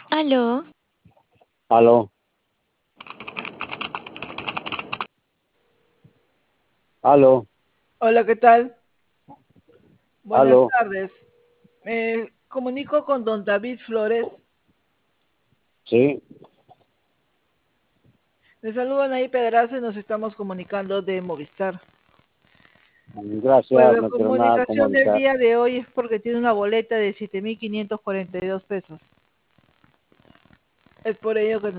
Aló, Aló, aló, Hola, ¿qué tal? Buenas aló, tardes. Me comunico con don David Flores. sí, Le saludan ahí Pedraza y nos estamos comunicando de Movistar. Pues gracias, la no quiero nada comunicación del comunicar. día de hoy es porque tiene una boleta de 7.542 pesos. Es por ello que